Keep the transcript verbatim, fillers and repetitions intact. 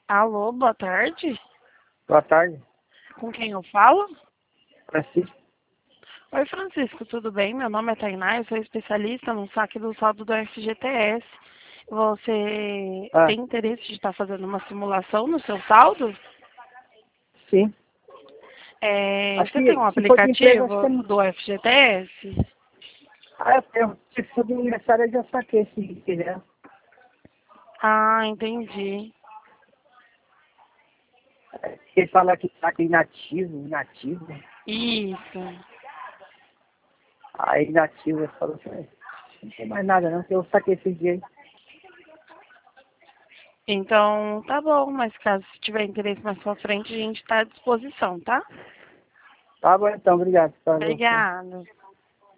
Alô, boa tarde. Boa tarde, Com quem eu falo? Francisco. Oi, Francisco, tudo bem? Meu nome é Tainá, eu sou especialista no saque do saldo do F G T S. Você Ah, tem interesse de estar fazendo uma simulação no seu saldo? sim. É, Acho você tem um que se for de emprego, acho que aplicativo é... do F G T S? Ah, eu tenho. Se for de aniversário, eu já saquei, se quiser. Ah, entendi. Ele fala que saca inativo, inativo. Isso. Aí inativo, eu falo assim, não tem mais nada não, que eu saquei esse dia aí. Então, tá bom, mas caso tiver interesse mais pra frente, a gente está à disposição, tá? Tá bom então, obrigado. Tá, Obrigada.